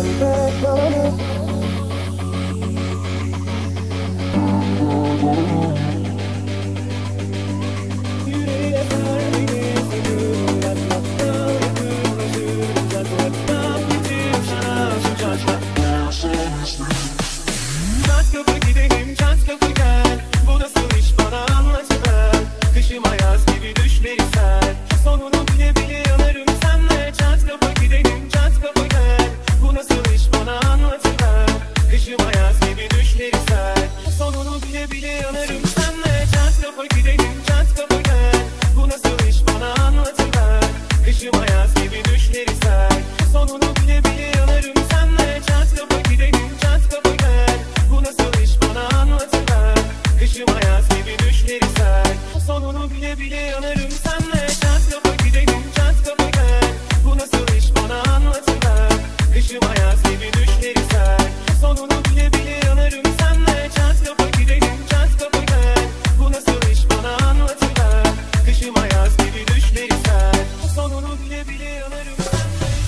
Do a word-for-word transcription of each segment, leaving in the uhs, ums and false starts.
Çat kapı gidelim, çat kapı gel. Bu nasıl iş bana anlatıver. Kışım ayaz gibi düşleri ser. Sonunu bile bile yanarım senle. Çat kapı gidelim, çat kapı gel. Bu nasıl iş bana anlatıver. Kışım ayaz gibi düşleri ser. Sonunu bile bile yanarım senle. Çat kapı gidelim, çat kapı gel. Bu nasıl iş bana anlatıver. Kışım ayaz gibi düşleri ser. Sonunu bile bile yanarım senle. Çat kapı gidelim, çat kapı gel. Bu nasıl iş bana anlatıver. Kışım ayaz gibi düşleri ser. Sonunu bile bile yanarım senle. Çat kapı gidelim, çat kapı gel. Bu nasıl iş bana anlatıver. Kışım ayaz gibi düşleri ser. Sonunu bile bile yanarım senle. Çat kapı gidelim, çat kapı gel. Bu nasıl iş bana anlatıver. Kışım ayaz gibi düşleri ser. Sonunu bile bile yanarım senle.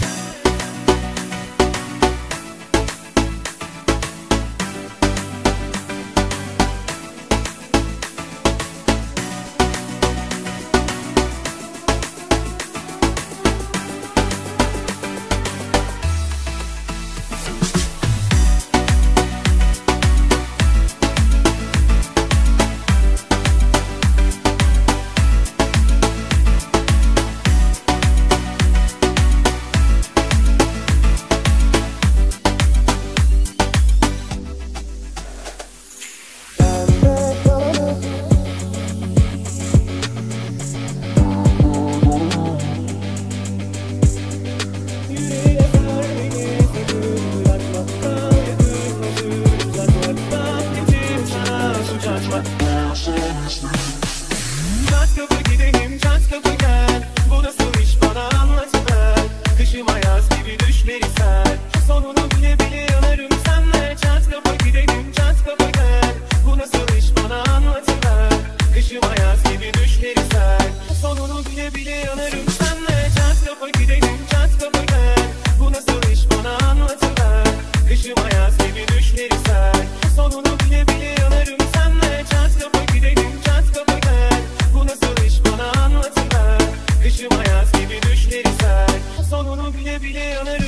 Çat kapı gidelim, çat kapı gel. Bu nasıl iş bana anlatıver. Kışım ayaz gibi düşleri ser. Sonunu bile bile yanarım senle. Çat kapı gidelim, çat kapı gel. Bu nasıl iş bana anlatıver. Kışım ayaz gibi düşleri ser. Sonunu bile bile yanarım senle. Çat kapı gidelim, çat kapı gel. Bu nasıl iş bana anlatıver. Kışım ayaz gibi düşleri ser. Sonunu bile bile yanarım senle. Çat kapı gidelim, çat kapı gel. Bu nasıl iş bana anlatıver. Kışım ayaz gibi düşleri ser. Sonunu bile bile yanarım.